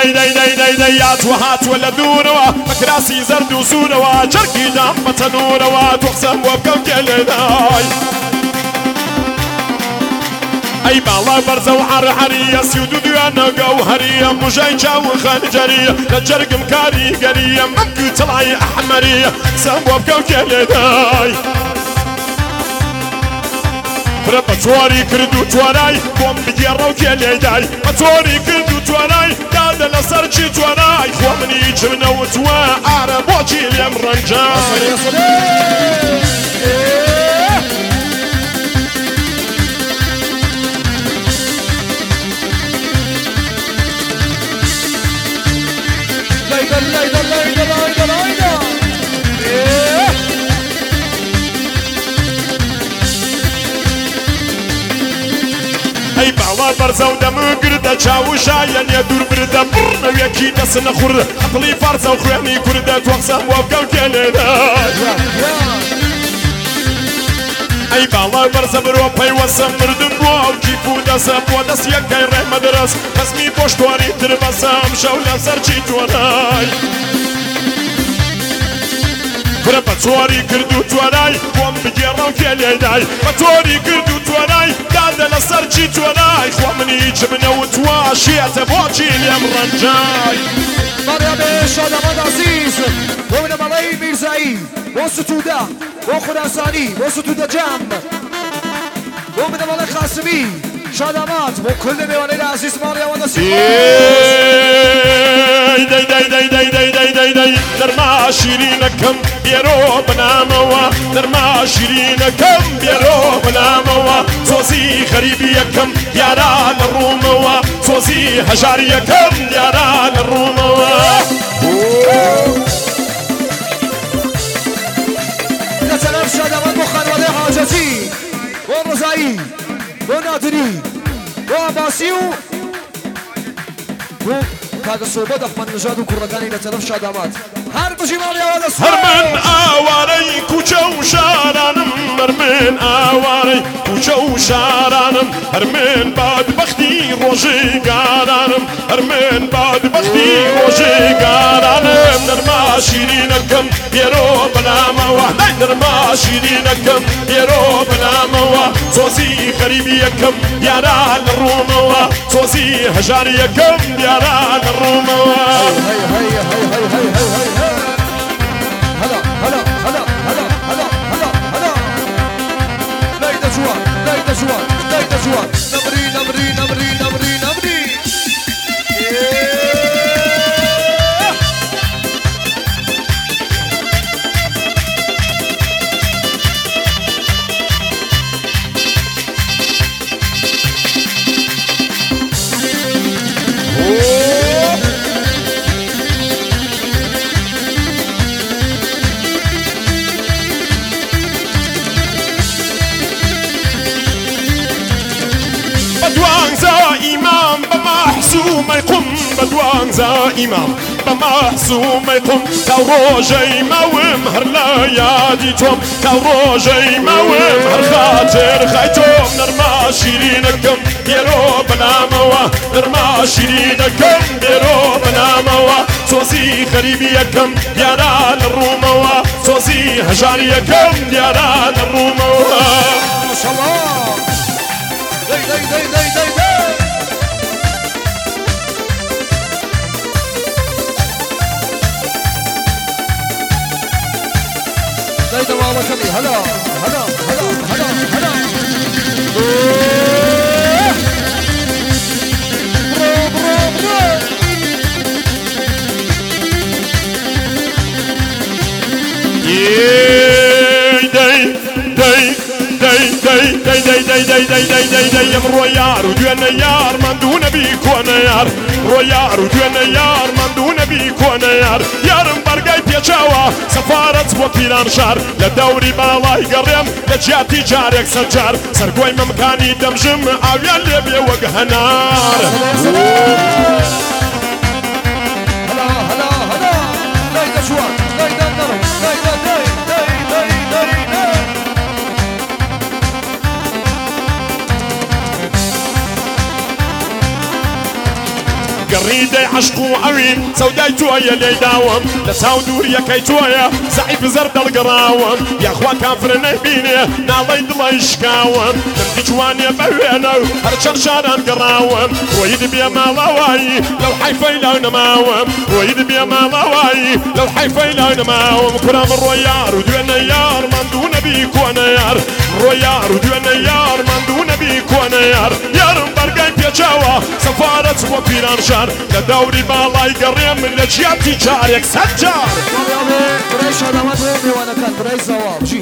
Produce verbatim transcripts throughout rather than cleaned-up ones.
دەی دەی دەی دەی دەی یاتوە هاتووە لە دوورەوە بەکراسی زەرد و سوورەوە جەرگی دام بە تەنوورەوە تۆ قسەم بۆ بکەم کێلێدای ئەی باڵا بەرزە و حەرحەریە سی و دوو دوێنە گەوهەریە موژەی چاو خەنجەریە لە جەرگم کاریگەریە من گوتڵای ئەحمەریە قسەم بۆ بکەم کێلێدای برە بە چۆری کرد و توانای بۆم بگێڕە و کێلێدای بە چۆری کرد و توانای دادە لەسەر چی توانای خۆ منی چمنەوتوە ئارە بۆچی لێم ڕەنجای ليلى ليلى ليلى ليلى ليلى ئەی باڵا بەرزە و دەمگردە چاوشایە لێ دوور بردە بڕنەوێکی دەست نەخورد ئەقڵی فارسە و خوێنی کوردە تۆ قسەم بۆ بکەم کێلێدای ئەی باڵا بەرزە برۆ پەیوەسە مردم بۆ ئەو کیف و دەسە بۆ دەست یەکەی ڕێمە دەرەس قەسمی پۆشتوانی تر بەسەم شەو لەسەر چی توانای برە بە چۆری کرد و توانای بۆم بگێڕە و کێلێدای بە چۆری کرد و توانای دادە لەسەر چی توانای خۆ منی چمنەوتوە شێتە بۆچی لێم ڕەنجای مرحبا شادمان عزیز بۆ بنەماڵەی میرزایی بۆ ستوودە بۆ خوراسانی بۆ ستوودە جەم بۆ بنەماڵەی خاسمی شادامات بۆ کل میوانەی عزیز ماڵیاوە نەسیب دەی دەی دەی دەی دەی دەی دەی دەی دەرما شیرینەکەم بێرۆ بنامەوە دەرما شیرینەکەم بێرۆ بنامەوە سۆزی خەریبیەکەم دیارە لە ڕوومەوە سۆزی هەژاریەکەم دیارە لە ڕوومەوە لە تەلەف شادامان بۆ خانوادەی حاجەتی بۆ ڕۆزایی بۆ نادری بۆ عەباسی و بۆ کاگە سۆبەت ئەحمەد نژاد و کوڕەکانی لە تەلەف شادامات هەر بژی ماڵیاوە دەست هەر من ئاوارەی کوچە و شارانم هەر من ئاوارەی کوچە و شارانم هەر من بادبەختی ڕۆژێگارانم هەر من بادبەختی ڕۆژێگارانم نەرما شیرینەکەم بێرۆ بەنامەوە نەرما شیرینەکەم بێرۆ بەنامەوە سۆزی خەریبیەکەم دیارە لە ڕوومەوە سۆزی هەژاریەکەم دیارە لە ڕوومەوە هلا هلا هلا هلا هلا هلا هلا ليلى جوان ليلى جوان ليلى جوان نمري نمري نمري نمري نمري إمام بمحسوم يقوم بدوان زا إمام بمحسوم يقوم كروجي موم هر لا يادي توم كروجي موم هر خاطر خيتوم نرما شيرينكم يرو بناموا نرما شيرينكم يرو بناموا سوزي خريبيكم يارا الروموا سوزي هجاريكم يارا الروموا ما شاء الله داي داي داي داي داي داي داي دوامة كمي هلا هلا هلا هلا هلا برو برو برو داي داي داي داي داي داي داي داي داي داي داي داي يم رويار ودينا يار من دون بيك وانا يار رويار ودينا يار من دون بيك وانا يار يارم برقاي بيجاوا سفارة وكيلان شار لدوري بالاي قريم لجياتي جارك سجار سرقوي ممكاني دمجم اويا اللي بيوقه نار هلا هلا هلا ليلى جوان ليلى نرم ليلى داي داي داي داي داي قريدي عشق وعوين سوداي تويا لي داوم لتاو دوريا كي تويا زعيف زرد القراوم يا اخوا كافر نبيني نالي دلي شكاوم من جواني بوينا هرشان شاران قراوم رويد بيا مالاواي لو حيفي لو نماوم رويد بيا مالاواي لو حيفي لو نماوم كرام الرويار ودونا يار من دون بيك وانا يار رويار ودونا يار من دون بيك وانا يار يار برقاي بيجاوا سفارة وبيران شار لدوري بالاي قريم من لجيات تجاريك سجار بريش هذا ما تغني وانا كان بريش زواب جيت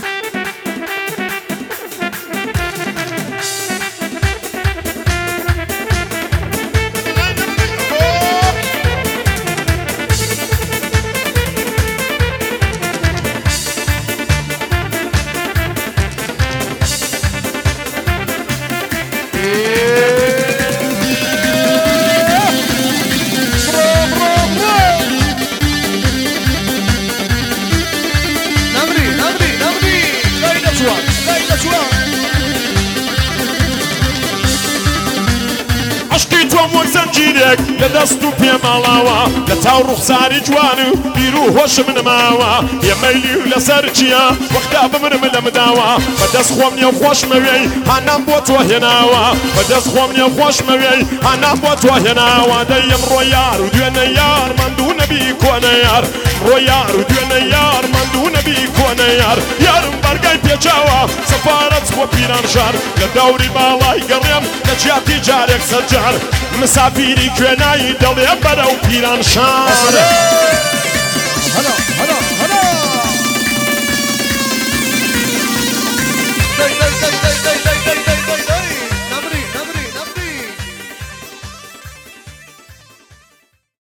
عشقی تۆم وەک زەنجیرێک لە دەست و پێماڵاوە لە تاو ڕوخساری جوان و بیر و هۆشم نماوە پێمەیلی و لەسەر چیە وەختا بمرم لە مداوە بەدەست خۆم نیە خۆشمەوێی هانام بۆ تۆ هێناوە بەدەست خۆم نیە خۆشمەوێی هانام بۆ تۆ هێناوە دەیەم ڕۆیار و دوێنە یار ماندوو نەبی کۆنە یار ڕۆیار و دوێنە یار ماندوو نەبی کۆنە یار یارم بەرگای پێچاوە سەفارەت بۆ پیران شار لە دەوری باڵای گەڕێم لە جیاتی جارێک سەرجار مسافیری کوێنایی دەڵێ بەرەو پیران شار